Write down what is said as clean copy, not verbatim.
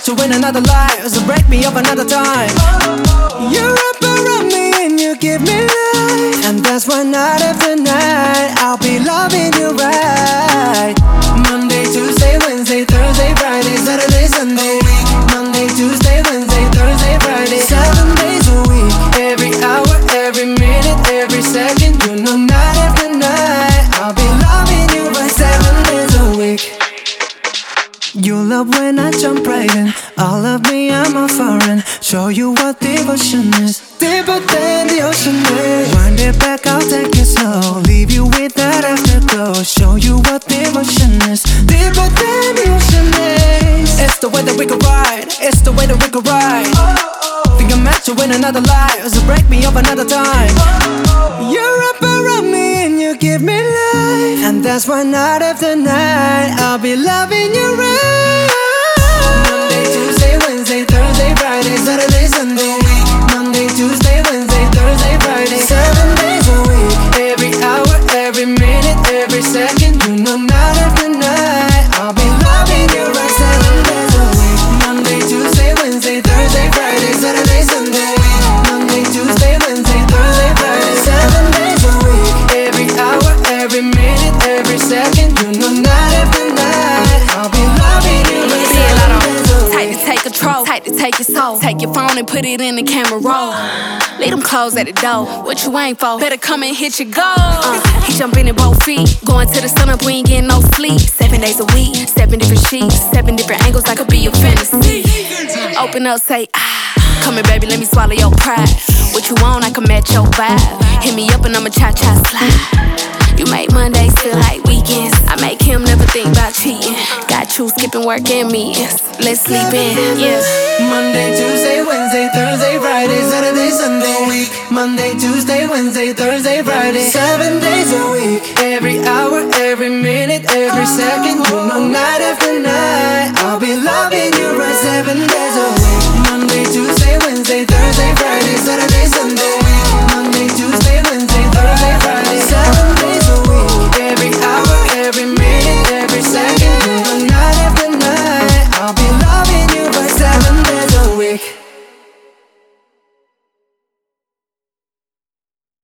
match you in another life, so break me up another time. You wrap around me and you give me life, and that's why night after night I'll be loving you right. Monday, Tuesday, Wednesday, Thursday, Friday, Saturday, Sunday. Monday, Tuesday, Wednesday, Thursday, Friday, 7 days a week. Every hour, every minute, every second. You know night after night I'll be loving you right 7 days a week. You love when I jump right in. All of me, I'm a foreign. Show you what devotion is, deeper than the ocean is. Wind it back, I'll take it slow. Leave you with that afterglow. Show you what devotion is, deeper than the ocean is. It's the way that we could ride, it's the way that we could ride. Think I'm meant to win another life, so break me up another time. You're up around me and you give me life, and that's why night after night I'll be loving you right. Monday, Tuesday, Wednesday, Thursday, Friday, Saturday, Sunday. Monday, Tuesday, Wednesday, Thursday, Friday, 7 days a week. Every hour, every minute, every second. You know night after night I'll be loving you right 7 days a week. Monday, Tuesday, Wednesday, Thursday, Friday, Saturday, Sunday. Monday, Tuesday, Wednesday, Thursday, Friday, 7 days a week. Every hour, every minute, every second. You know night after night I'll be loving you right 7 days a week. Tight to take control, tight to take your soul. Take your phone and put it in the camera roll. Leave them clothes at the door. What you ain't for? Better come and hit your goal. He jumping in both feet. Going to the sun up, we ain't getting no sleep. 7 days a week, 7 different sheets, 7 different angles, that could be your fantasy. Open up, say ah. Come here, baby, let me swallow your pride. What you want, I can match your vibe. Hit me up and I'ma cha-cha slide. You make Mondays feel like weekends. I make him never think about cheating. Got you skipping work and meetings. Let's sleep in, yeah. Monday, Tuesday, Wednesday, Thursday, Friday, Saturday, Sunday. Monday, Tuesday, Wednesday, Thursday, Friday, 7 days a week. Every hour, every minute, every second. You know night after night I'll be loving you right 7 days a week. Monday, Tuesday, Wednesday, Thursday, Friday, Saturday,